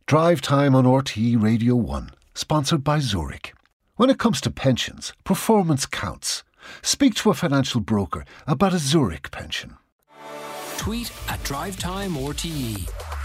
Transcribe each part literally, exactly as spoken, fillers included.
Drive Time on R T É Radio one, sponsored by Zurich. When it comes to pensions, performance counts. Speak to a financial broker about a Zurich pension. Tweet at Drive Time R T É.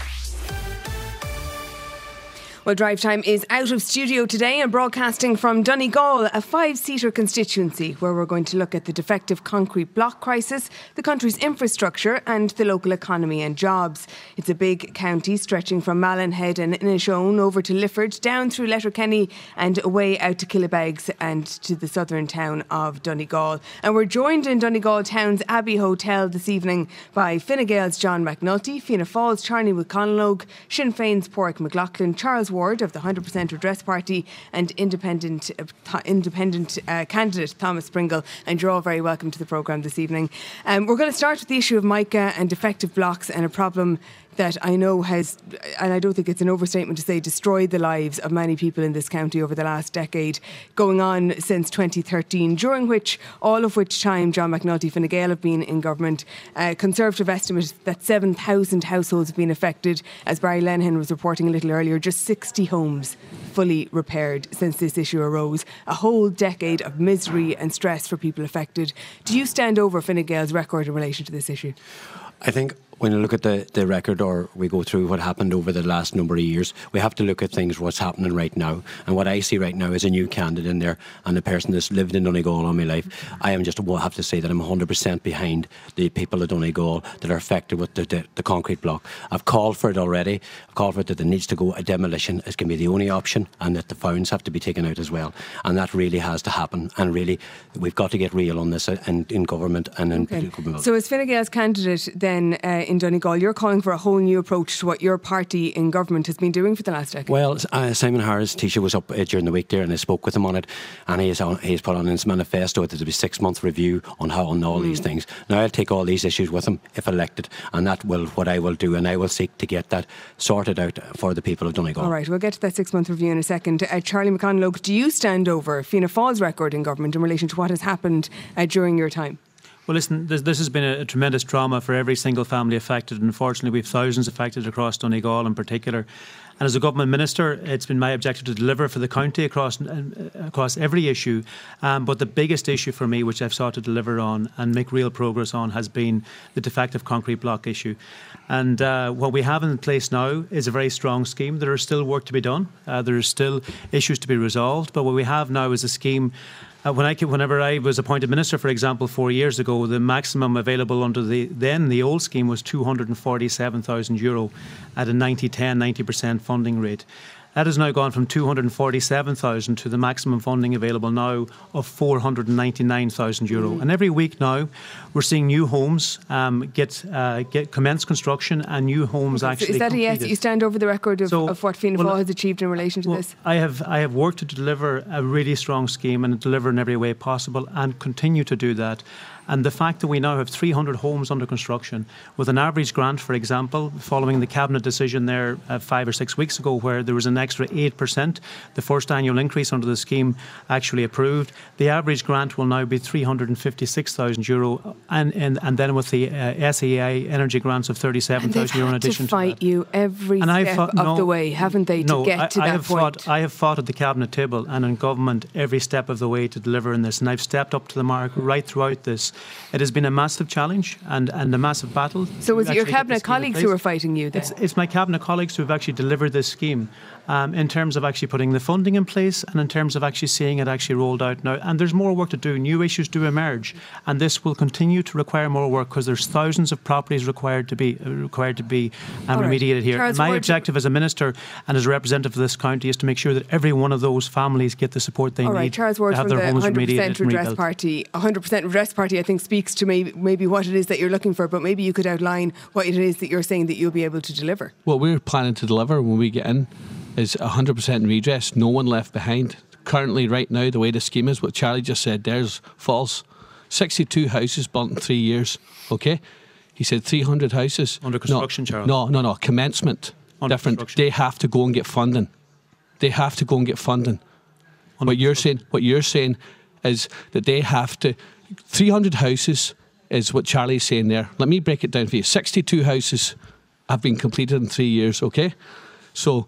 Well, Drive Time is out of studio today and broadcasting from Donegal, a five-seater constituency where we're going to look at the defective concrete block crisis, the country's infrastructure and the local economy and jobs. It's a big county stretching from Mallinhead and Inishowen over to Lifford, down through Letterkenny and away out to Killybegs and to the southern town of Donegal. And we're joined in Donegal town's Abbey Hotel this evening by Fine Gael's John McNulty, Fianna Fáil's Charlie McConalogue, Sinn Féin's Pádraig McLaughlin, Charles Ward of the one hundred percent Redress Party and independent uh, th- independent uh, candidate Thomas Pringle, and you're all very welcome to the programme this evening. Um, we're going to start with the issue of mica and defective blocks, and a problem that I know has, and I don't think it's an overstatement to say, destroyed the lives of many people in this county over the last decade, going on since twenty thirteen, during which, all of which time John McNulty, Fine Gael have been in government. Uh, Conservative estimate that seven thousand households have been affected. As Barry Lenihan was reporting a little earlier, just sixty homes fully repaired since this issue arose. A whole decade of misery and stress for people affected. Do you stand over Fine Gael's record in relation to this issue? I think when you look at the, the record, or we go through what happened over the last number of years, we have to look at things, what's happening right now. And what I see right now is a new candidate in there, and a person that's lived in Donegal all my life. I am just, will have to say that I'm one hundred percent behind the people of Donegal that are affected with the, the, the concrete block. I've called for it already. I've called for it that there needs to go a demolition. It's going to be the only option, and that the founds have to be taken out as well. And that really has to happen. And really, we've got to get real on this in, in government and in okay. government. So as Fine Gael's candidate then uh, in Donegal, you're calling for a whole new approach to what your party in government has been doing for the last decade. Well, uh, Simon Harris' Taoiseach was up uh, during the week there, and I spoke with him on it, and he has, on, he has put on his manifesto that there'll be a six month review on how on all mm. these things. Now I'll take all these issues with him if elected, and that will what I will do, and I will seek to get that sorted out for the people of Donegal. All right, we'll get to that six month review in a second. Uh, Charlie McConalogue, do you stand over Fianna Fáil's record in government in relation to what has happened uh, during your time? Well, listen, this, this has been a, a tremendous trauma for every single family affected. Unfortunately, we have thousands affected across Donegal in particular. And as a government minister, it's been my objective to deliver for the county across uh, across every issue. Um, but the biggest issue for me, which I've sought to deliver on and make real progress on, has been the defective concrete block issue. And uh, what we have in place now is a very strong scheme. There is still work to be done. Uh, there are still issues to be resolved. But what we have now is a scheme. Uh, when I, whenever I was appointed minister, for example, four years ago, the maximum available under the then the old scheme was two hundred forty-seven thousand euro at a ninety ten, ninety percent funding rate. That has now gone from two hundred forty-seven thousand to the maximum funding available now of four hundred ninety-nine thousand euro. Mm. And every week now, we're seeing new homes um, get uh, get commence construction, and new homes okay, actually. So is that completed. a yes? You stand over the record of, so, of what Fianna Fáil well, has achieved in relation to well, this? I have I have worked to deliver a really strong scheme and deliver in every way possible, and continue to do that. And the fact that we now have three hundred homes under construction with an average grant, for example, following the cabinet decision there uh, five or six weeks ago, where there was an extra eight percent, the first annual increase under the scheme actually approved. The average grant will now be three hundred fifty-six thousand euro, and, and and then with the uh, S E I energy grants of thirty-seven thousand euro in addition to that. They've had to fight you every and step fought, of no, the way, haven't they, to no, get I, to I that have point? Fought, I have fought at the cabinet table and in government every step of the way to deliver in this, and I've stepped up to the mark right throughout this. It has been a massive challenge and, and a massive battle. So was it your cabinet colleagues who were fighting you then? It's, it's my cabinet colleagues who have actually delivered this scheme um, in terms of actually putting the funding in place and in terms of actually seeing it actually rolled out now. And there's more work to do. New issues do emerge, and this will continue to require more work because there's thousands of properties required to be uh, required to be um, right. remediated here. Charles, my objective as a minister and as a representative of this county is to make sure that every one of those families get the support they All need right, Charles Ward to have from their the homes one hundred percent remediated and Redress rebuilt. Party. one hundred percent Redress Party, I think, speaks to maybe, maybe what it is that you're looking for, but maybe you could outline what it is that you're saying that you'll be able to deliver. What we're planning to deliver when we get in is one hundred percent redress, no one left behind. Currently, right now, the way the scheme is, what Charlie just said there's false. sixty-two houses built in three years, okay? He said three hundred houses. Under construction, no, Charles? No, no, no, commencement. Under different. They have to go and get funding. They have to go and get funding. Under what you're saying, what you're saying is that they have to, three hundred houses is what Charlie's saying there. Let me break it down for you. sixty-two houses have been completed in three years, okay? So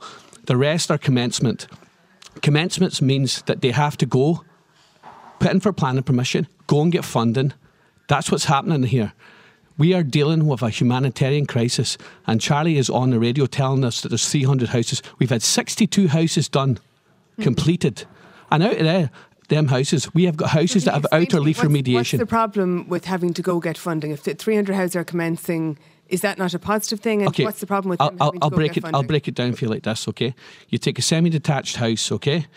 The rest are commencement. Commencements means that they have to go, put in for planning permission, go and get funding. That's what's happening here. We are dealing with a humanitarian crisis, and Charlie is on the radio telling us that there's three hundred houses. We've had sixty-two houses done, mm. completed. And out of there, them houses, we have got houses that have outer leaf what's, remediation. What's the problem with having to go get funding? If the three hundred houses are commencing, is that not a positive thing? And okay. what's the problem with I'll, them I'll, having to I'll go break get it. funding? I'll break it down for you like this, okay? You take a semi-detached house, okay?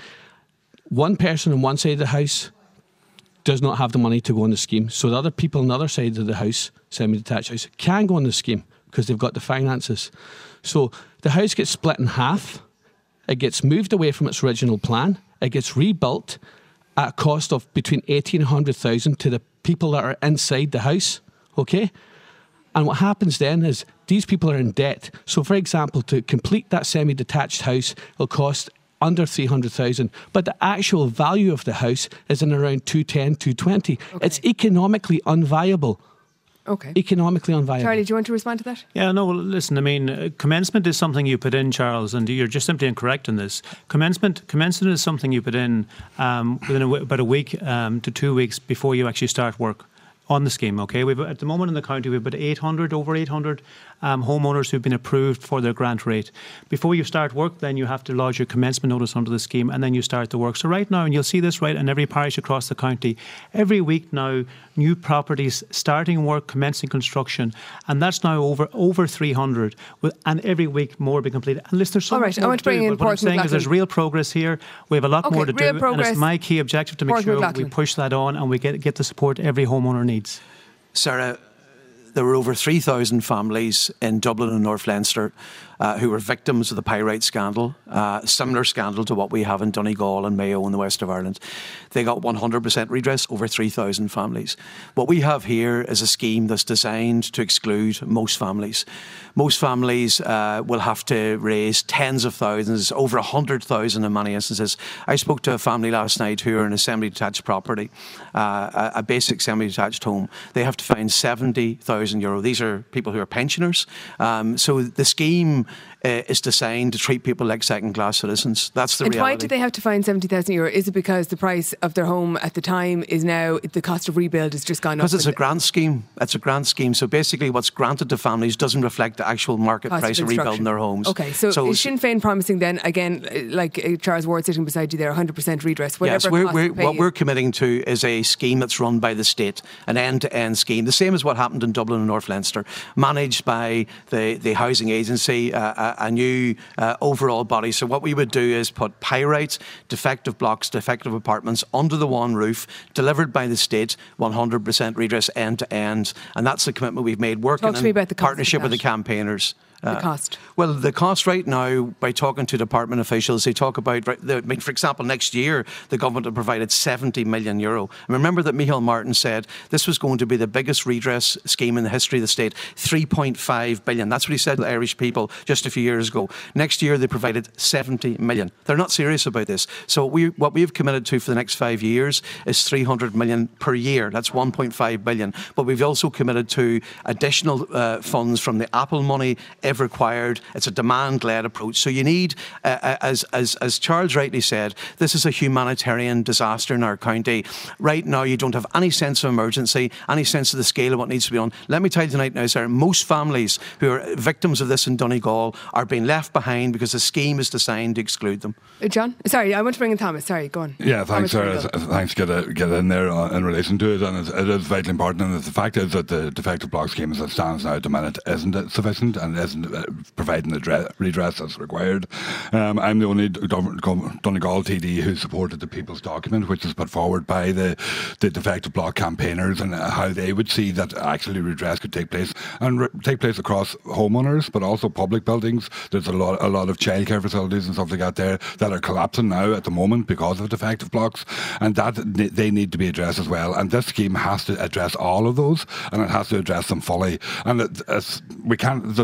One person on one side of the house does not have the money to go on the scheme. So the other people on the other side of the house, semi-detached house, can go on the scheme because they've got the finances. So the house gets split in half. It gets moved away from its original plan. It gets rebuilt at a cost of between eighteen and one hundred thousand to the people that are inside the house, okay? And what happens then is these people are in debt. So, for example, to complete that semi-detached house will cost under three hundred thousand, but the actual value of the house is in around two ten, two twenty. Okay. It's economically unviable. Okay. Economically unviable. Charlie, do you want to respond to that? Yeah, no, well, listen, I mean, uh, commencement is something you put in, Charles, and you're just simply incorrect in this. Commencement commencement is something you put in um, within a w- about a week um, to two weeks before you actually start work on the scheme, okay? We've at the moment in the county, we've about eight hundred, over eight hundred um, homeowners who've been approved for their grant rate. Before you start work, then you have to lodge your commencement notice under the scheme, and then you start the work. So right now, and you'll see this right in every parish across the county, every week now, new properties starting work, commencing construction, and that's now over over three hundred, with, and every week more be completed. And listen, there's so All much right, more I want to bring do, in but what I'm saying McLaughlin. is there's real progress here. We have a lot okay, more to real do, progress. and it's my key objective to make Port sure McLaughlin. we push that on and we get get the support every homeowner needs. Sarah, there were over three thousand families in Dublin and North Leinster uh, who were victims of the pyrite scandal, uh, similar scandal to what we have in Donegal and Mayo in the west of Ireland. They got one hundred percent redress, over three thousand families. What we have here is a scheme that's designed to exclude most families. Most families uh, will have to raise tens of thousands, over one hundred thousand in many instances. I spoke to a family last night who are in a semi-detached property, uh, a, a basic semi-detached home. They have to find seventy thousand euro. These are people who are pensioners. Um, so the scheme uh, is designed to treat people like second-class citizens. That's the and reality. why do they have to find seventy thousand euro? Is it because the price of their home at the time is now, the cost of rebuild has just gone up? Because it's a grant scheme. It's a grant scheme. So basically what's granted to families doesn't reflect the actual market Cost price of, of rebuilding their homes. Okay, so, so is Sinn Féin promising then, again, like uh, Charles Ward sitting beside you there, one hundred percent redress, whatever yes, we're, cost we're, to pay what you? we're committing to is a scheme that's run by the state, an end-to-end scheme, the same as what happened in Dublin and North Leinster, managed by the, the housing agency, uh, a, a new uh, overall body. So what we would do is put pyrite, defective blocks, defective apartments under the one roof, delivered by the state, one hundred percent redress end-to-end. And that's the commitment we've made, working Talk to me in about the cost partnership of with the that. campaigners. The Uh, cost? Well, the cost right now, by talking to department officials, they talk about, I mean, for example, next year, the government have provided seventy million euro. And remember that Micheál Martin said this was going to be the biggest redress scheme in the history of the state, three point five billion. That's what he said to the Irish people just a few years ago. Next year, they provided seventy million. They're not serious about this. So we, what we've committed to for the next five years is three hundred million per year. That's one point five billion. But we've also committed to additional uh, funds from the Apple money if required. It's a demand-led approach. So you need, uh, as, as, as Charles rightly said, this is a humanitarian disaster in our county. Right now, you don't have any sense of emergency, any sense of the scale of what needs to be done. Let me tell you tonight now, sir, most families who are victims of this in Donegal are being left behind because the scheme is designed to exclude them. Uh, John? Sorry, I want to bring in Thomas. Sorry, go on. Yeah, thanks, Thomas, Sarah. Thanks, get, a, get in there uh, in relation to it, and it's, it is vitally important. And the fact is that the defective block scheme as it stands now at the minute isn't sufficient and isn't uh, providing the dre- redress that's required. Um, I'm the only Donegal T D who supported the People's Document, which was put forward by the, the defective block campaigners, and how they would see that actually redress could take place and re- take place across homeowners, but also public buildings. There's a lot, a lot of childcare facilities and stuff like that there that are collapsing now at the moment because of defective blocks, and that they need to be addressed as well. And this scheme has to address all of those, and it has to address them fully. And it, it's, we can't. It doesn't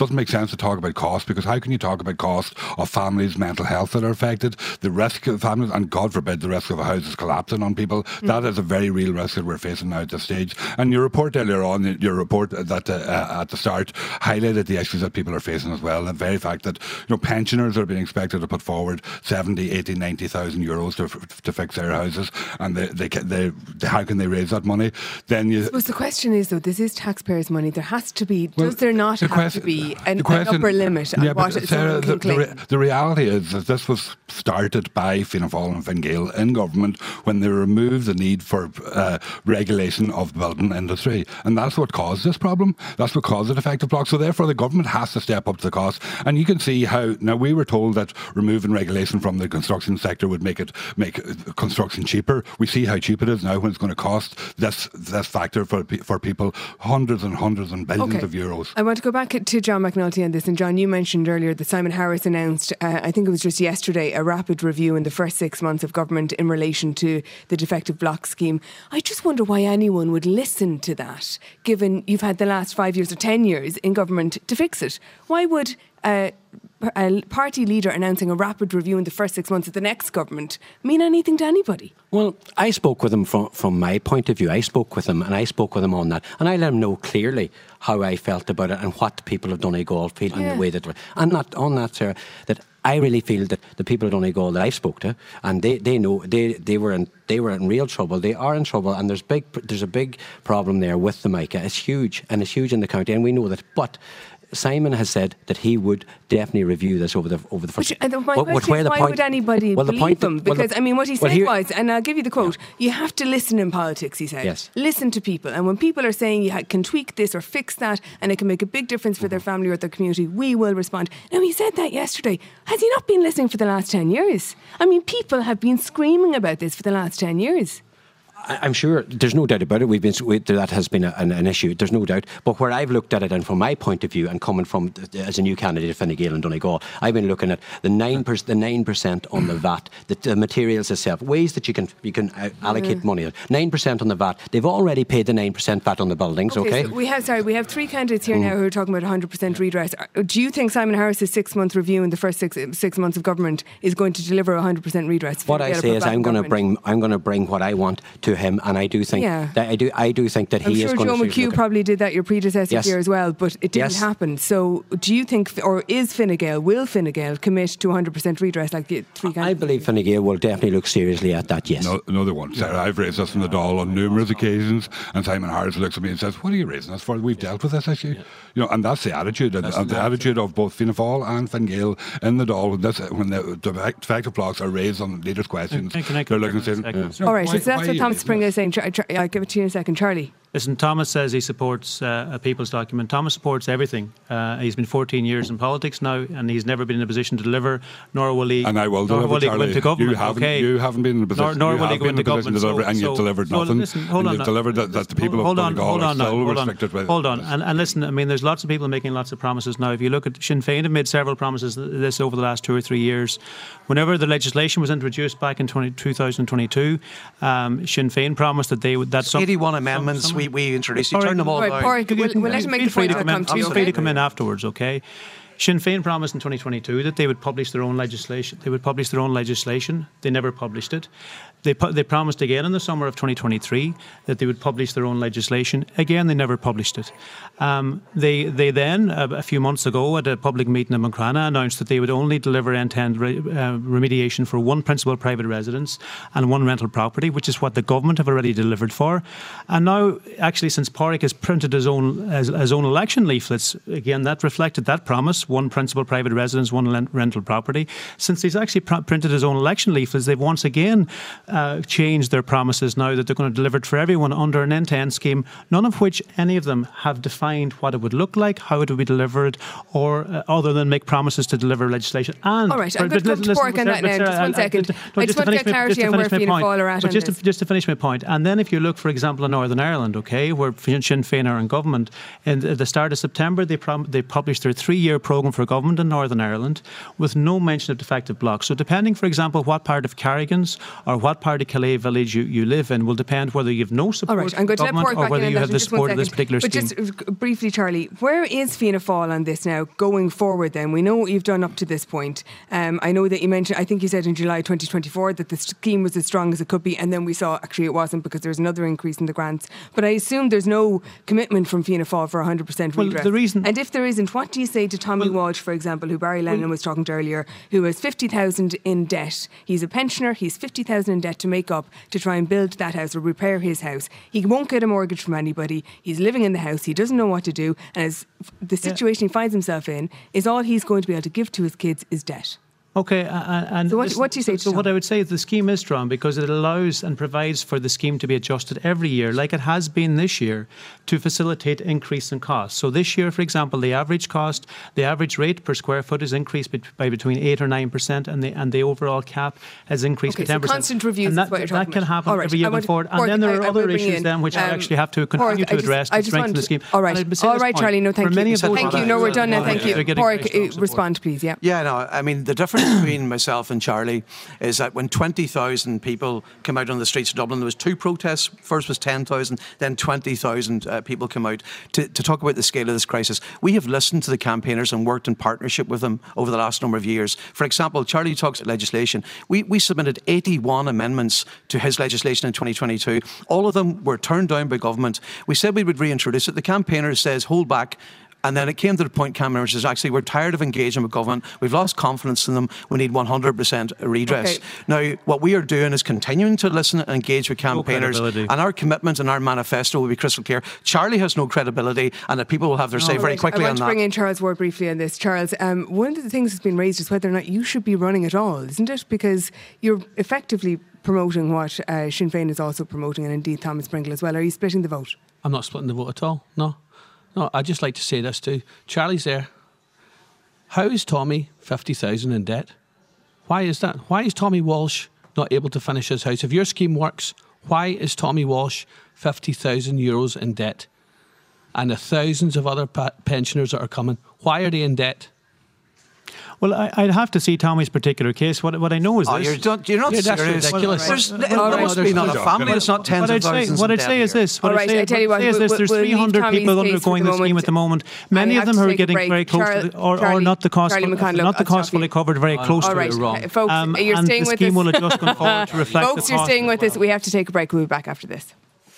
doesn't make sense to talk about cost, because how can you talk about cost of families' mental health that are affected, the risk of families, and God forbid the risk of a house is collapsing on people. Mm. That is a very real risk that we're facing now at this stage. And your report earlier on, your report that uh, at the start highlighted the issues that people are facing as well. The very fact that, you know, pensioners are being expected to put forward seventy, eighty, ninety thousand euros to to fix their houses, and they, they, they, they how can they raise that money? Then you. I suppose the question is, though, this is taxpayers' money. There has to be. Well, does there not have question, to be an, question, an upper limit on yeah, what but, someone Sarah, can the, claim? The, re- the reality is that this was started by Fianna Fáil and Fine Gael in government when they removed the need for uh, regulation of the building industry, and that's what caused this problem. That's what caused the defective block. So therefore, the government has to step up to the cost. And you can see how now we were told that removing regulation from the construction sector would make it make construction cheaper. We see how cheap it is now when it's going to cost this this factor for for people hundreds and hundreds and billions okay. of euros. I want to go back to John McNulty on this. And John, you mentioned earlier that Simon Harris announced, uh, I think it was just yesterday, a rapid review in the first six months of government in relation to the defective block scheme. I just wonder why anyone would listen to that, given you've had the last five years or ten years in government to fix it. Why would uh, a party leader announcing a rapid review in the first six months of the next government mean anything to anybody? Well, I spoke with him from, from my point of view. I spoke with him and I spoke with him on that. And I let him know clearly how I felt about it and what the people of Donegal feel yeah. and the way that... And not on that, Sarah, that I really feel that the people of Donegal that I spoke to, and they, they know they, they were in they were in real trouble. They are in trouble, and there's big there's a big problem there with the mica. It's huge, and it's huge in the county, and we know that. But Simon has said that he would definitely review this over the over the first. Which, and my what, question is, why point, would anybody well, believe point, him? Because well, the, I mean, what he said well, here, was, and I'll give you the quote: yeah. "You have to listen in politics," he said. Yes. Listen to people, and when people are saying you can tweak this or fix that, and it can make a big difference for mm-hmm. their family or their community, we will respond. Now, he said that yesterday. Has he not been listening for the last ten years? I mean, people have been screaming about this for the last ten years. I'm sure there's no doubt about it. We've been we, that has been a, an, an issue. There's no doubt. But where I've looked at it, and from my point of view, and coming from as a new candidate, Fine Gael and Donegal, I've been looking at the nine per, the nine percent on the V A T, the, the materials itself, ways that you can you can allocate mm. money. Nine percent on the V A T. They've already paid the nine percent V A T on the buildings. Okay, okay? So we have sorry, we have three candidates here mm. now who are talking about one hundred percent redress. Do you think Simon Harris's six month review in the first six six months of government is going to deliver one hundred percent redress? What I say is, I'm going to bring I'm going to bring what I want to him, and I do think yeah. that I do I do think that I'm he sure is going Joe to. McHugh probably did that your predecessor yes. here as well, but it didn't yes. happen. So do you think, or is Fine Gael, will Fine Gael commit to one hundred percent redress like the three candidates? I believe Fine Gael will definitely look seriously at that. Yes. No, another one. Sarah, I've raised this in the Dáil on numerous occasions, and Simon Harris looks at me and says, "What are you raising this for? We've dealt with this issue." Yeah. You know, and that's the attitude, and, and the attitude of both Fianna Fáil and Fine Gael in the Dáil. When, this, when the defective blocks are raised on leaders' questions, can, can I they're looking at saying, yeah. "All right, why, so that's what Tom Springer is saying." Char- Char- I'll give it to you in a second, Charlie. Listen, Thomas says he supports uh, a people's document. Thomas supports everything. Uh, he's been fourteen years in politics now, and he's never been in a position to deliver, nor will he. And I will nor deliver, will he Charlie. go into government. You haven't, okay. you haven't been in a position. Nor, nor you will he go into government. To deliver, so, and you've so, delivered so nothing. listen, hold and on. You've delivered that, that the people hold of on, Donegal hold on are now, still hold restricted. On, hold on, and, and listen. I mean, there's lots of people making lots of promises now. If you look at Sinn Féin, have made several promises this over the last two or three years. Whenever the legislation was introduced back in two thousand twenty-two, um, Sinn Féin promised that they would. That some, eighty-one amendments some, we we introduced. You turned them all down. We'll, we'll let him make the point. Feel free to come in afterwards, okay? Sinn Féin promised in twenty twenty-two that they would publish their own legislation. They would publish their own legislation. They never published it. They pu- they promised again in the summer of twenty twenty-three that they would publish their own legislation. Again, they never published it. Um, they they then, uh, a few months ago, at a public meeting in Moncrana, announced that they would only deliver end-to-end re- uh, remediation for one principal private residence and one rental property, which is what the government have already delivered for. And now, actually, since Pádraig has printed his own his, his own election leaflets, again, that reflected that promise: one principal private residence, one lent- rental property. Since he's actually pr- printed his own election leaflets, they've once again Uh, changed their promises now that they're going to deliver it for everyone under an end-to-end scheme, none of which any of them have defined what it would look like, how it would be delivered, or uh, other than make promises to deliver legislation. And all right, I'm going to come to work on that now. Just one second. I just want to get clarity on where Fianna Fáil are at on just this. To, just to finish my point, and then if you look, for example, in Northern Ireland, okay, where Sinn Féin are in government, in the start of September they prom- they published their three-year program programme for government in Northern Ireland with no mention of defective blocks. So depending, for example, what part of Carrigans or what part of Calais village you, you live in will depend whether you have no support All right, I'm going to let government Pádraig or whether back in you on have that the in just one support of this second. particular but scheme. But just briefly, Charlie, where is Fianna Fáil on this now going forward then? We know what you've done up to this point. Um, I know that you mentioned, I think you said in July twenty twenty-four that the scheme was as strong as it could be, and then we saw actually it wasn't because there was another increase in the grants. But I assume there's no commitment from Fianna Fáil for one hundred percent Well, redress. the reason- and if there isn't, what do you say to Tommy Well- Walsh, for example, who Barry Lennon was talking to earlier, who has fifty thousand in debt? He's a pensioner, he's fifty thousand in debt to make up to try and build that house or repair his house. He won't get a mortgage from anybody. He's living in the house, he doesn't know what to do, and as the situation he finds himself in is all he's going to be able to give to his kids is debt. Okay, uh, and So what- listen, what do you say to So, so what Tom? I would say is the scheme is strong because it allows and provides for the scheme to be adjusted every year, like it has been this year, to facilitate increase in costs. So this year, for example, the average cost, the average rate per square foot is increased be- by between eight or nine percent, and the and the overall cap has increased Okay, by ten so percent. constant reviews and is that, what you're that talking can about. happen All right, every year I going want- forward. And Pádraig, then there I- are I other will bring issues in, then which I um, actually have to continue Pádraig, to I just- address I to just strengthen want- the scheme. all right. And I'd say All this right, point, Charlie, no, thank for you. many of those Thank you. No, we're done now. Thank you. They're getting very Pádraig, strong uh, support. respond, please. Yeah. Yeah, no, I mean, the difference between myself and Charlie is that when twenty thousand people came out on the streets of Dublin, there was two protests. First was ten thousand, then twenty thousand uh, people came out to, to talk about the scale of this crisis. We have listened to the campaigners and worked in partnership with them over the last number of years. For example, Charlie talks legislation. We, we submitted eighty-one amendments to his legislation in twenty twenty-two. All of them were turned down by government. We said we would reintroduce it. The campaigner says, hold back. And then it came to the point, Cameron, which is actually we're tired of engaging with government. We've lost confidence in them. We need one hundred percent redress. Okay. Now, what we are doing is continuing to listen and engage with campaigners. credibility. And our commitment and our manifesto will be crystal clear. Charlie has no credibility, and that people will have their say All very right, quickly I on want to that. bring in Charles Ward briefly on this. Charles, um, one of the things that's been raised is whether or not you should be running at all, isn't it? Because you're effectively promoting what uh, Sinn Féin is also promoting, and indeed Thomas Pringle as well. Are you splitting the vote? I'm not splitting the vote at all. No. No, I'd just like to say this too. Charlie's there. How is Tommy fifty thousand in debt? Why is that? Why is Tommy Walsh not able to finish his house? If your scheme works, why is Tommy Walsh fifty thousand euros in debt? And the thousands of other pa- pensioners that are coming, why are they in debt? Well, I, I'd have to see Tommy's particular case. What, what I know is Oh, this. you're, not, you're not Yeah, that's serious. ridiculous. There's, Well, it well, must no, be there's not a no family. doubt. It's not tens What of I'd say, thousands. what in I'd say debt is here. this. What All I'd right, say, I tell you what I'd what, say is we'll- this. There's we'll leave three hundred Tommy's people case for undergoing the the scheme moment. at the moment. Many I of have them to who are take a getting break. very close Charlie- to the, or, Charlie- or not the cost, Charlie McConlough, not the I'll cost stop you. fully covered, very close All to right, it. wrong. uh, folks, Um, you're and staying the with scheme us. will adjust going forward to reflect Folks, the you're cost staying as with us. well. We have to take a break. We'll be back after this.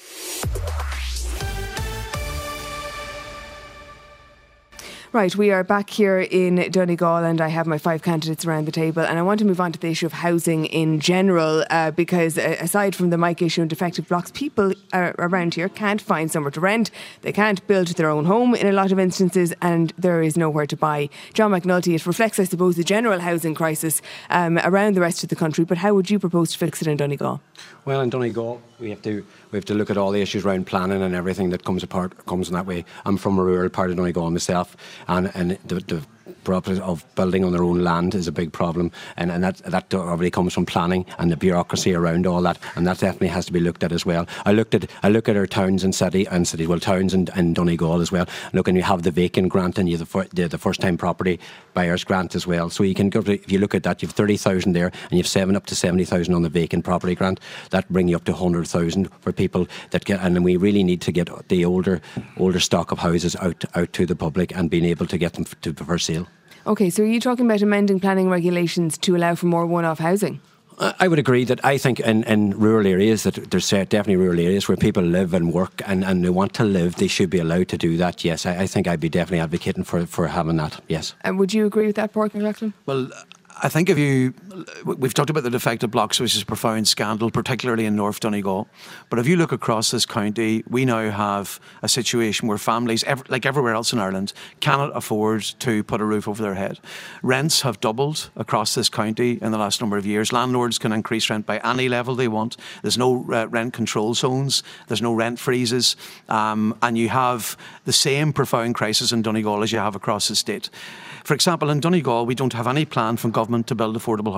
Right, we are back here in Donegal and I have my five candidates around the table, and I want to move on to the issue of housing in general uh, because uh, aside from the Mike issue and defective blocks, people uh, around here can't find somewhere to rent. They can't build their own home in a lot of instances, and there is nowhere to buy. John McNulty, it reflects, I suppose, the general housing crisis um, around the rest of the country, but how would you propose to fix it in Donegal? Well, in Donegal, we have to we have to look at all the issues around planning and everything that comes apart comes in that way. I'm from a rural part of Donegal myself, and and the, the problem of building on their own land is a big problem, and, and that that already comes from planning and the bureaucracy around all that, and that definitely has to be looked at as well. I looked at I look at our towns and city and cities, well towns and, and Donegal as well. Look, and you have the vacant grant and you have the, fir- the, the first time property buyers grant as well. So you can go to, if you look at that, you have thirty thousand there, and you have seven up to seventy thousand on the vacant property grant. That bring you up to one hundred thousand for people that get, and we really need to get the older older stock of houses out out to the public and being able to get them to for sale. Okay, so are you talking about amending planning regulations to allow for more one-off housing? I would agree that I think in, in rural areas that there's definitely rural areas where people live and work and, and they want to live, they should be allowed to do that. Yes, I, I think I'd be definitely advocating for for having that. Yes. And would you agree with that, Pádraig McLaughlin? Well, I think if you, we've talked about the defective blocks, which is a profound scandal, particularly in North Donegal. But if you look across this county, we now have a situation where families, like everywhere else in Ireland, cannot afford to put a roof over their head. Rents have doubled across this county in the last number of years. Landlords can increase rent by any level they want. There's no uh, rent control zones. There's no rent freezes. Um, and you have the same profound crisis in Donegal as you have across the state. For example, in Donegal, we don't have any plan from government to build affordable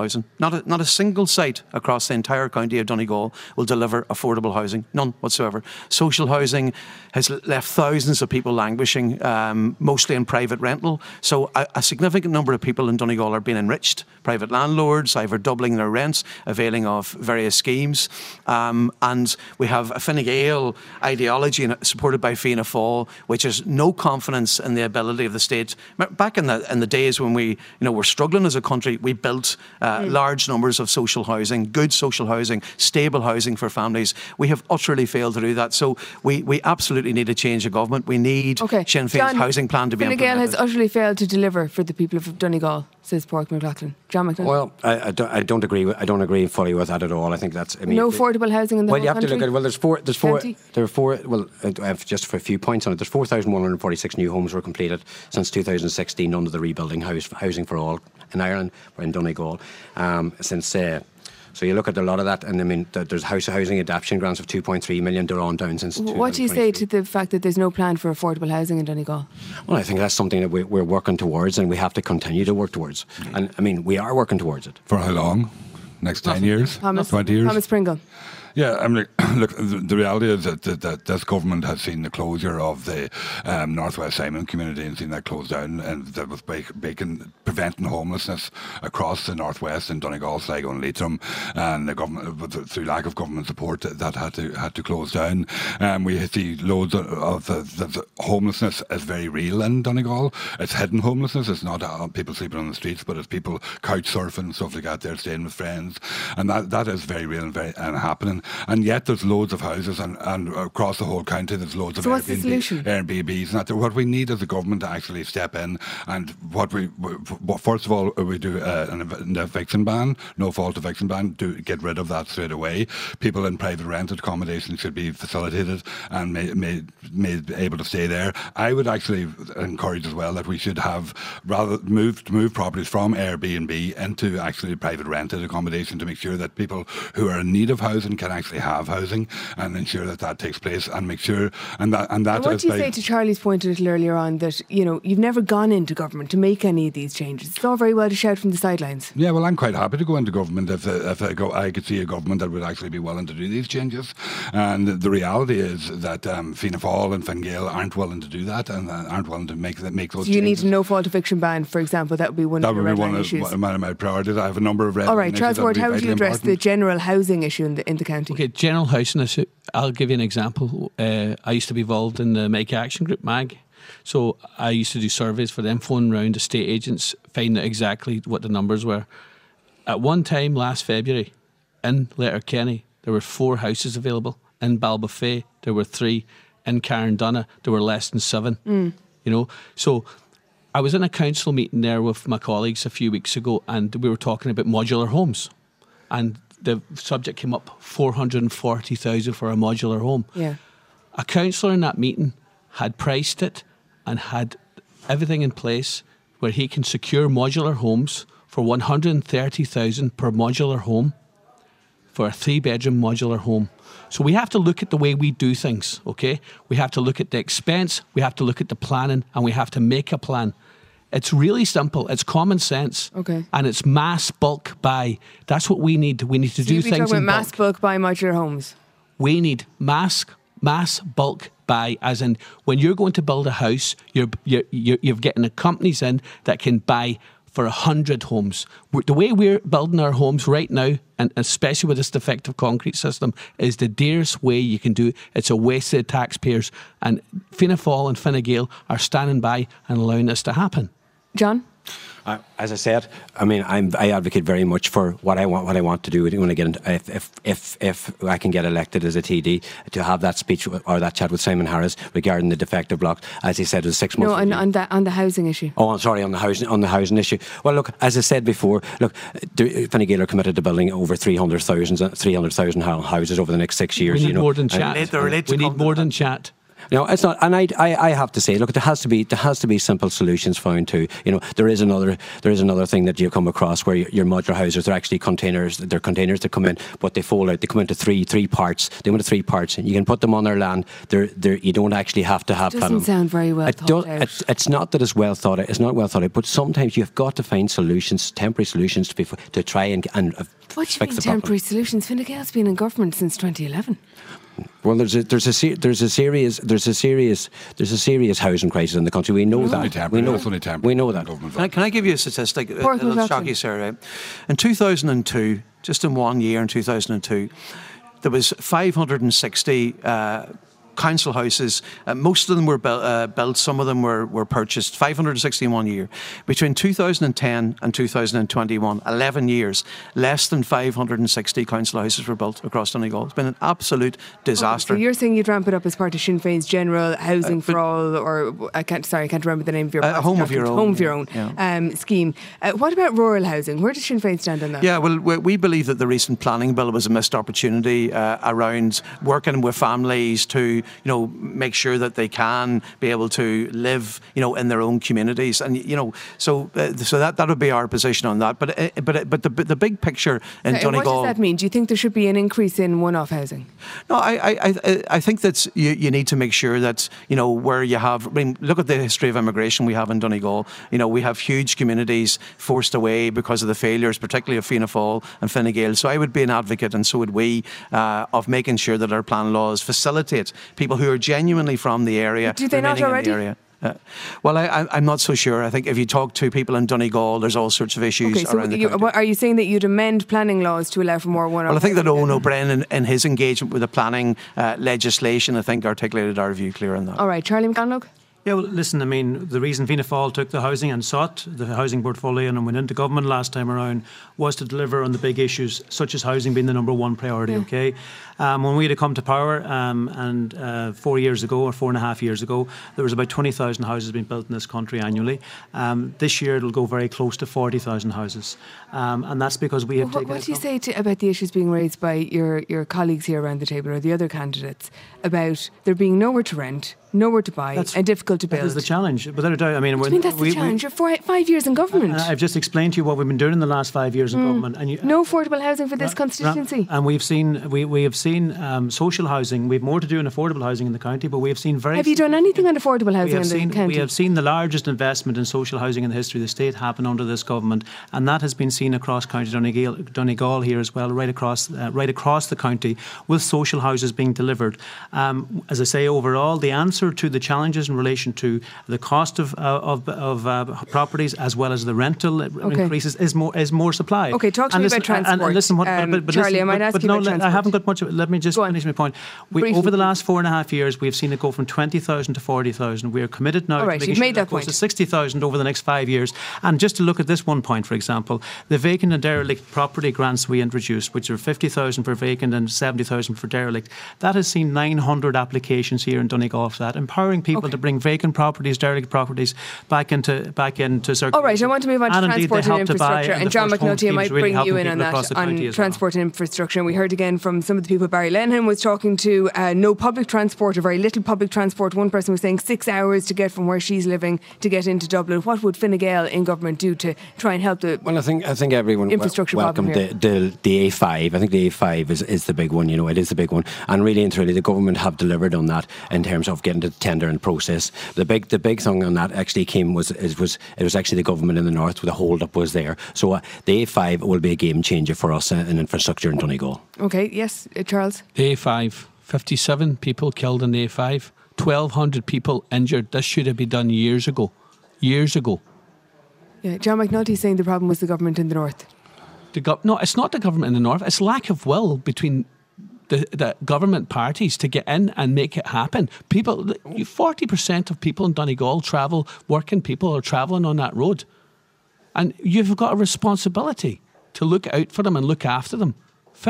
housing. Not a, not a single site across the entire county of Donegal will deliver affordable housing. None whatsoever. Social housing has left thousands of people languishing, um, mostly in private rental. So a, a significant number of people in Donegal are being enriched. Private landlords either doubling their rents, availing of various schemes. Um, and we have a Fine Gael ideology supported by Fianna Fáil, which has no confidence in the ability of the state. Back in the in the days when we, you know, were struggling as a country, we built uh, mm. large numbers of social housing, good social housing, stable housing for families. We have utterly failed to do that. So we, we absolutely need a change of government. We need okay. Sinn Féin's John, housing plan to be Fine implemented. Gael has utterly failed to deliver for the people of Donegal, says Pádraig McLaughlin. John McLaughlin. Well, I, I, don't, I don't agree. With, I don't agree fully with that at all. I think that's. I mean, no affordable housing in the well, whole you have country? to look at. Well, there's four. There's four. Plenty? There are four. Well, I have just for a few points on it. There's four thousand one hundred forty-six new homes were completed since two thousand sixteen under the Rebuilding House, Housing for All in Ireland or in Donegal. Um, since. Uh, So you look at a lot of that, and I mean, there's house housing adaptation grants of two point three million. They're on down since. What do you say to the fact that there's no plan for affordable housing in Donegal? Well, I think that's something that we, we're working towards, and we have to continue to work towards. And I mean, we are working towards it. For how long? Next ten years? Thomas, twenty years? Thomas Pringle. Yeah, I mean, look, the, the reality is that, that, that this government has seen the closure of the um, Northwest Simon community and seen that closed down, and that was making, preventing homelessness across the Northwest in Donegal, Sligo and Leitrim, and the government, through lack of government support, that had to had to close down. Um, we see loads of, of the, the, the homelessness is very real in Donegal. It's hidden homelessness. It's not uh, people sleeping on the streets, but it's people couch surfing and stuff like that. They're staying with friends, and that, that is very real and very and happening. And yet there's loads of houses, and, and across the whole county there's loads of so what's the Airbnb, solution? Airbnbs. And that what we need is a government to actually step in, and what we, what, first of all, we do uh, an eviction ban, no fault eviction ban, do get rid of that straight away. People in private rented accommodation should be facilitated and made, made, made able to stay there. I would actually encourage as well that we should have rather move move properties from Airbnb into actually private rented accommodation to make sure that people who are in need of housing can actually have housing, and ensure that that takes place, and make sure and that and that. And what do you say to Charlie's point a little earlier on that, you know, you've never gone into government to make any of these changes? It's all very well to shout from the sidelines. Yeah, well, I'm quite happy to go into government if if I, go, I could see a government that would actually be willing to do these changes. And the reality is that um, Fianna Fáil and Fine Gael aren't willing to do that, and uh, aren't willing to make that make those. So you changes. need a no fault eviction ban, for example. That would be one that of your would red be one line of, issues. one of my priorities. I have a number of red all right, line Transport. issues How would you address important. the general housing issue in the in the county? Okay, general housing issue. I'll give you an example. Uh, I used to be involved in the Make Action Group, M A G. So I used to do surveys for them, phone round estate agents, find out exactly what the numbers were. At one time last February, in Letterkenny, there were four houses available. In Ballybofey, there were three. In Carndonagh, there were less than seven. Mm. You know, so I was in a council meeting there with my colleagues a few weeks ago, and we were talking about modular homes, and the subject came up: four hundred forty thousand for a modular home. Yeah, a councillor in that meeting had priced it and had everything in place where he can secure modular homes for one hundred thirty thousand per modular home for a three-bedroom modular home. So we have to look at the way we do things, okay? We have to look at the expense, we have to look at the planning, and we have to make a plan. It's really simple. It's common sense. Okay. And it's mass bulk buy. That's what we need. We need to so do you'd be things talking in about bulk. mass bulk buy modular homes. We need mass mass bulk buy, as in when you're going to build a house, you're you're you're, you're getting the companies in that can buy for a hundred homes. The way we're building our homes right now, and especially with this defective concrete system, is the dearest way you can do it. It's a waste of the taxpayers, and Fianna Fáil and Fine Gael are standing by and allowing this to happen. John? Uh, as I said, I mean, I'm, I advocate very much for what I want. What I want to do when I get into, if if if if I can get elected as a T D, to have that speech or that chat with Simon Harris regarding the defective blocks. As he said, it was six months. No, on, on the on the housing issue. Oh, I'm sorry, on the housing on the housing issue. Well, look, as I said before, look, Fine Gael are committed to building over three hundred thousand houses over the next six years. We need you know, more than chat. Relate, relate we to need more than chat. No, it's not. And I, I, I have to say, look, there has to be there has to be simple solutions found too. You know, there is another there is another thing that you come across where your, your modular houses are actually containers. They're containers that come in, but they fold out. They come into three three parts. They come into three parts, and you can put them on their land. They're, they're, you don't actually have to have. It doesn't sound very well it thought out. It's, it's not that it's well thought out. It's not well thought out. But sometimes you've got to find solutions, temporary solutions, to be to try and and. Uh, what do you mean temporary solutions? Fine Gael's been in government since twenty eleven. Well, there's a there's a there's a serious there's a serious there's a serious housing crisis in the country. We know that. that. We know. We know that. Can I, can I give you a statistic? It'll shock you, Sarah. In two thousand two, just in one year, in two thousand two, there was five hundred sixty. Uh, council houses, uh, most of them were built, uh, built, some of them were, were purchased, five hundred sixty in one year. Between two thousand ten and two thousand twenty-one, eleven years, less than five hundred sixty council houses were built across Donegal. It's been an absolute disaster. Oh, so you're saying you'd ramp it up as part of Sinn Féin's general housing uh, for all, or I can't, sorry, I can't remember the name of your uh, home of your own, home of your own yeah. um, scheme. Uh, what about rural housing? Where does Sinn Féin stand on that? Yeah, well, we, we believe that the recent planning bill was a missed opportunity uh, around working with families to, you know, make sure that they can be able to live, you know, in their own communities, and you know, so uh, so that that would be our position on that. But uh, but but the the big picture in so, Donegal. What does that mean? Do you think there should be an increase in one-off housing? No, I I I think that you, you need to make sure that, you know, where you have. I mean, look at the history of immigration we have in Donegal. You know, we have huge communities forced away because of the failures, particularly of Fianna Fáil and Fine Gael. So I would be an advocate, and so would we, uh, of making sure that our plan laws facilitate people who are genuinely from the area. But do they not already? In the area. Uh, well, I, I, I'm not so sure. I think if you talk to people in Donegal, there's all sorts of issues okay, so around the you, country. Are you saying that you'd amend planning laws to allow for more one-off? Well, I think that Owen O'Brien, in, in his engagement with the planning uh, legislation, I think articulated our view clear on that. All right, Charlie McConlogue? Yeah, well, listen, I mean, the reason Fianna Fáil took the housing and sought the housing portfolio and went into government last time around was to deliver on the big issues, such as housing being the number one priority, yeah. okay? Um, when we had come to power, um, and uh, four years ago, or four and a half years ago, there was about twenty thousand houses being built in this country annually. Um, this year, it'll go very close to forty thousand houses. Um, and that's because we have well, taken... What, what do you say to, about the issues being raised by your, your colleagues here around the table, or the other candidates, about there being nowhere to rent, nowhere to buy, that's, and difficult to build? That is the challenge, without a doubt. I mean, what do you mean that's we, the challenge? We, You're four, five years in government. I've just explained to you what we've been doing in the last five years in mm. government. And you, no affordable housing for this ra- constituency. Ra- and we've seen we, we have seen um, social housing. We have more to do in affordable housing in the county, but we have seen very... Have you done anything on affordable housing in seen, the county? We have seen the largest investment in social housing in the history of the state happen under this government, and that has been seen across County Donegal, Donegal here as well, right across uh, right across the county, with social houses being delivered. Um, as I say, overall, the answer to the challenges in relation to the cost of uh, of, of uh, properties as well as the rental okay. increases is more is more supply. Okay, talk to and me listen, about transport. And, and listen, what, um, but, but Charlie, listen, I might but, ask but you no, about transport. I haven't got much. Let me just finish my point. We, over the last four and a half years, we've seen it go from twenty thousand to forty thousand. We are committed now All right, to you've making made sure that that goes point. to sixty thousand over the next five years. And just to look at this one point, for example, the vacant and derelict property grants we introduced, which are fifty thousand for vacant and seventy thousand for derelict, that has seen nine hundred applications here in Donegal for that, empowering people okay. to bring vacant properties, derelict properties back into back into circulation. All right, I want to move on to and transport and infrastructure. And, and John McNulty, I might really bring you in on that, on transport well. and infrastructure. And we heard again from some of the people. Barry Lennon was talking to uh, no public transport, or very little public transport. One person was saying six hours to get from where she's living to get into Dublin. What would Fine Gael in government do to try and help the well, I think I think everyone infrastructure welcome the, the, the A five. I think the A five is, is the big one. You know, it is the big one, and really and truly, the government have delivered on that in terms of getting to the tender and process. The big the big thing on that actually came was it was it was actually the government in the north where the hold up was there. So uh, the A five will be a game changer for us uh, in infrastructure in Donegal. Okay, yes, uh, Charles. The A five, fifty-seven people killed in the A five, twelve hundred people injured. This should have been done years ago. Years ago. Yeah, John McNulty saying the problem was the government in the north. The go- no, it's not the government in the north. It's lack of will between the, the government parties to get in and make it happen. People, forty percent of people in Donegal travel, working people are travelling on that road. And you've got a responsibility to look out for them and look after them.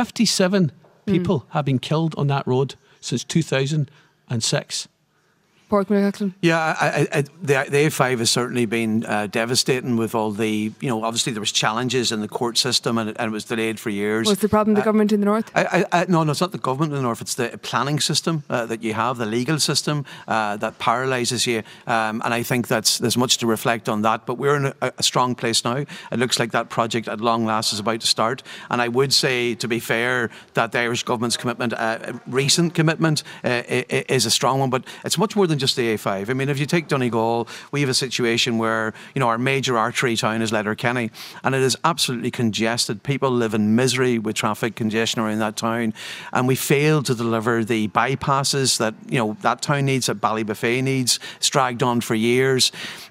fifty-seven mm. people have been killed on that road since two thousand six. Pádraig McLaughlin? Yeah, I, I, I, the, the A five has certainly been uh, devastating with all the, you know, obviously there was challenges in the court system and it, and it was delayed for years. What's the problem, the uh, government in the north? I, I, I, no, no, it's not the government in the north, it's the planning system uh, that you have, the legal system uh, that paralyses you. Um, and I think that's there's much to reflect on that. But we're in a, a strong place now. It looks like that project at long last is about to start. And I would say, to be fair, that the Irish government's commitment, uh, recent commitment, uh, is a strong one. But it's much more than just the A five. I mean, if you take Donegal, we have a situation where, you know, our major artery town is Letterkenny, and it is absolutely congested. People live in misery with traffic congestion around that town, and we failed to deliver the bypasses that, you know, that town needs, that Ballybuffet needs. It's dragged on for years.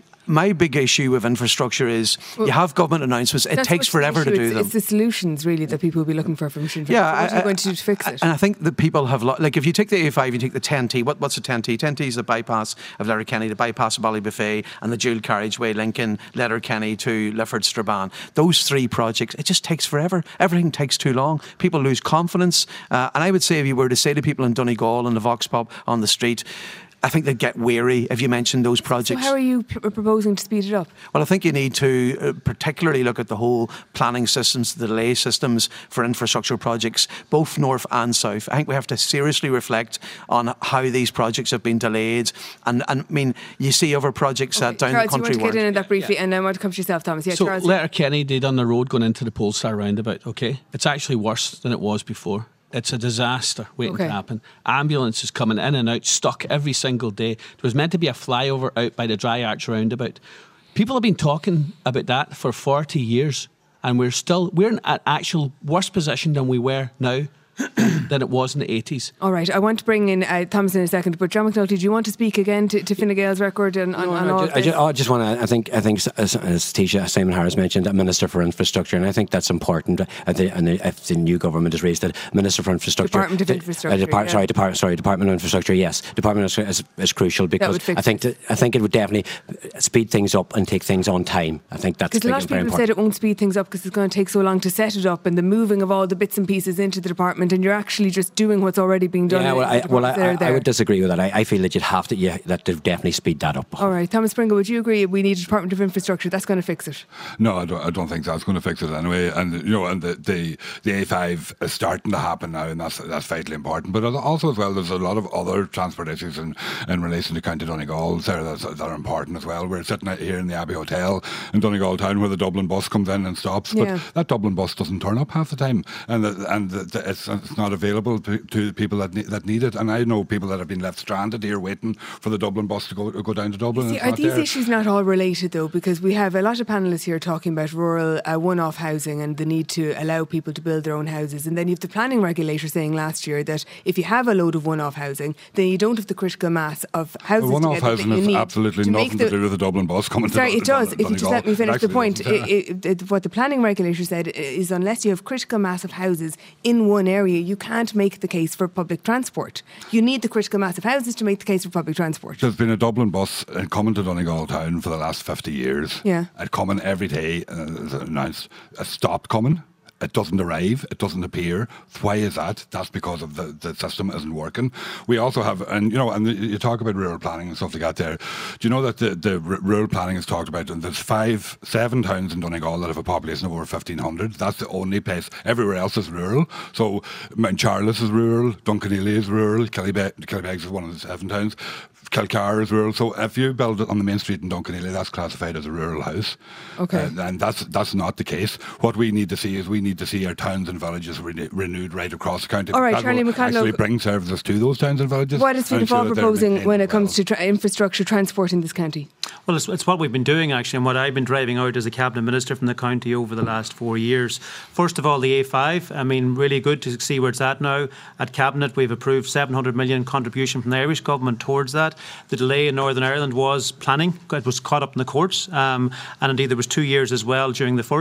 My big issue with infrastructure is well, you have government announcements. It takes forever to do it's, them. It's the solutions, really, that people will be looking for from Sinn Féin. Yeah, what are I, you going to do to fix it? And I think that people have, lo- like, if you take the A five, you take the ten T. What, what's the ten T? ten T is the bypass of Letterkenny, the bypass of Ballybuffet, and the dual carriageway linking Letterkenny to Lifford Strabane. Those three projects, it just takes forever. Everything takes too long. People lose confidence. Uh, and I would say, if you were to say to people in Donegal and the Vox Pop on the street, I think they'd get weary if you mentioned those projects. So how are you p- proposing to speed it up? Well, I think you need to uh, particularly look at the whole planning systems, the delay systems for infrastructure projects, both north and south. I think we have to seriously reflect on how these projects have been delayed. And, and I mean, you see other projects okay. uh, down Charles, the country. you want to get in on that briefly, yeah. and then I want to come to yourself, Thomas. Yeah, so Charles. Letterkenny did on the road going into the Polestar roundabout, okay? It's actually worse than it was before. It's a disaster waiting okay. to happen. Ambulances coming in and out, stuck every single day. There was meant to be a flyover out by the Dry Arch roundabout. People have been talking about that for forty years, and we're still we're in an actual worse position than we were now than it was in the eighties. All right, I want to bring in uh, Thomas in a second, but John McNulty, do you want to speak again to, to Fine Gael's record and on, no, on no, all I of just, this? I just, I just want to, I think, I think as, as Taoiseach Simon Harris mentioned, a Minister for Infrastructure, and I think that's important. I think, and if the new government has raised it, Minister for Infrastructure. Department of Infrastructure. Uh, Depart, yeah. Sorry, Depart, sorry, Department of Infrastructure, yes. Department of Infrastructure is, is crucial because I think, that, I think it would definitely speed things up and take things on time. I think that's Because a lot of people said it won't speed things up because it's going to take so long to set it up and the moving of all the bits and pieces into the department, and you're actually just doing what's already being done. Yeah, well, I, well, I, I, I would just disagree with that. I, I feel that you'd have to, yeah, that they'd definitely speed that up. All right, Thomas Pringle, would you agree we need a Department of Infrastructure? That's going to fix it. No, I don't, I don't think that's going to fix it anyway. And you know, and the, the the A five is starting to happen now, and that's that's vitally important. But also as well, there's a lot of other transport issues in, in relation to County Donegal there that, that are important as well. We're sitting out here in the Abbey Hotel in Donegal town where the Dublin bus comes in and stops, but yeah. that Dublin bus doesn't turn up half the time, and the, and the, the, it's, it's not available to, to people that need, that need it. And I know people that have been left stranded here waiting for the Dublin bus to go go down to Dublin. See, and it's are not these there. issues not all related though? Because we have a lot of panellists here talking about rural uh, one-off housing and the need to allow people to build their own houses, and then you have the planning regulator saying last year that if you have a load of one-off housing, then you don't have the critical mass of houses The one-off together that housing you has need absolutely to nothing the, to do with the Dublin bus coming sorry, to it does. Donegal. If you just let me finish the point, doesn't, yeah. it, it, it, what the planning regulator said is unless you have critical mass of houses in one area, you can't make the case for public transport. You need the critical mass of houses to make the case for public transport. There's been a Dublin bus coming to Donegal town for the last fifty years. Yeah. It coming every day, and it's announced it stopped coming. It doesn't arrive. It doesn't appear. Why is that? That's because of the, the system isn't working. We also have, and you know, and you talk about rural planning and stuff like that there. Do you know that the, the rural planning is talked about, and there's five, seven towns in Donegal that have a population of over fifteen hundred. That's the only place. Everywhere else is rural. So Mount Charles is rural, Duncanely is rural, Killybegs is one of the seven towns. Kilcar is rural. So if you build it on the main street in Duncanely, that's classified as a rural house. Okay. Uh, and that's that's not the case. What we need to see is we need to see our towns and villages re- renewed right across the county. All right, that Charlie will McCann, actually bring services to those towns and villages. What is Fianna Fáil proposing when it comes to tra- infrastructure transport in this county? Well, it's, it's what we've been doing actually, and what I've been driving out as a cabinet minister from the county over the last four years. First of all, the A five. I mean, really good to see where it's at now. At cabinet, we've approved seven hundred million contribution from the Irish government towards that. The delay in Northern Ireland was planning. It was caught up in the courts, um, and indeed there was two years as well during the first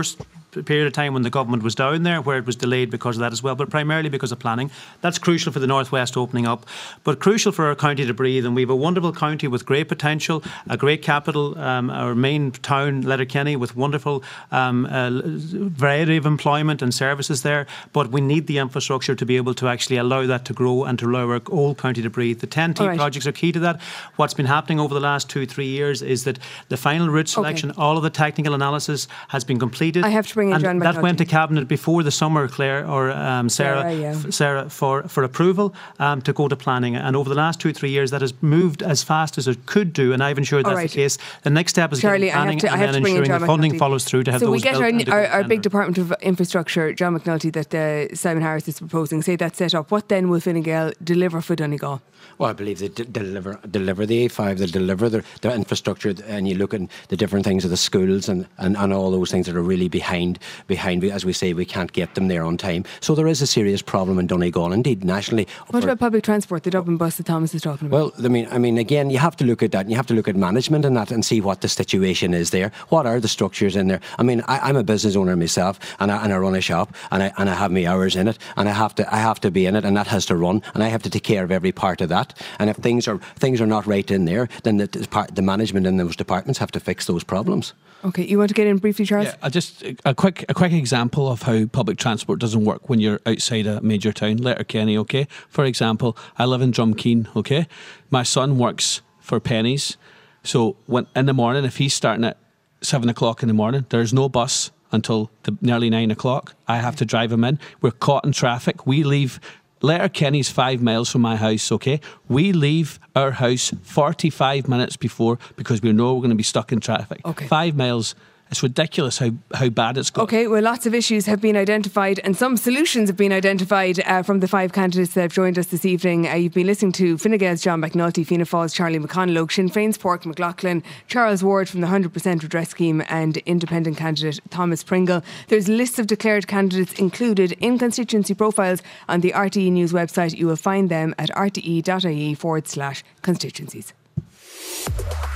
period of time when the government was down there, where it was delayed because of that as well, but primarily because of planning. That's crucial for the Northwest opening up, but crucial for our county to breathe. And we have a wonderful county with great potential, a great capital, um, our main town, Letterkenny, with wonderful um, uh, variety of employment and services there. But we need the infrastructure to be able to actually allow that to grow and to allow our old county to breathe. The ten T right. projects are key to that. What's been happening over the last two, three years is that the final route selection, okay. all of the technical analysis has been completed. I have to bring in and John that McNulty. Went to Cabinet before the summer, Claire or um, Sarah, Sarah, yeah. f- Sarah for, for approval um, to go to planning. And over the last two, three years, that has moved as fast as it could do, and I've ensured that's right. the case. The next step is Charlie, getting planning I have to, I and have then to bring ensuring in the funding McNulty. follows through to have so those we get built our, our, our big tender. Department of Infrastructure, John McNulty, that uh, Simon Harris is proposing. Say that's set up. What then will Fine Gael deliver for Donegal? Well, I believe they d- deliver deliver the A five, they deliver their, their infrastructure, and you look at the different things of the schools and, and, and all those things that are really behind, behind. As we say, we can't get them there on time. So there is a serious problem in Donegal, indeed, nationally. What for, about public transport, the Dublin bus that Thomas is talking about? Well, I mean, I mean, again, you have to look at that, and you have to look at management and that and see what the situation is there. What are the structures in there? I mean, I, I'm a business owner myself, and I, and I run a shop, and I, and I have my hours in it, and I have to I have to be in it, and that has to run, and I have to take care of every part of that. And if things are things are not right in there, then the, the management in those departments have to fix those problems. Okay, you want to get in briefly, Charles? Yeah, I just a quick a quick example of how public transport doesn't work when you're outside a major town, Letterkenny. Okay, for example, I live in Drumkeen. Okay, my son works for Pennies, so when in the morning, if he's starting at seven o'clock in the morning, there's no bus until the, nearly nine o'clock. I have to drive him in. We're caught in traffic. We leave. Letterkenny's five miles from my house, okay? We leave our house forty-five minutes before because we know we're going to be stuck in traffic. Okay. Five miles. It's ridiculous how, how bad it's got. Okay, well, lots of issues have been identified and some solutions have been identified uh, from the five candidates that have joined us this evening. Uh, you've been listening to Fine Gael's John McNulty, Fianna Fáil's Charlie McConalogue, Sinn Féin's Páirc McLaughlin, Charles Ward from the one hundred percent Redress Scheme, and independent candidate Thomas Pringle. There's lists of declared candidates included in constituency profiles on the R T E News website. You will find them at rte.ie forward slash constituencies.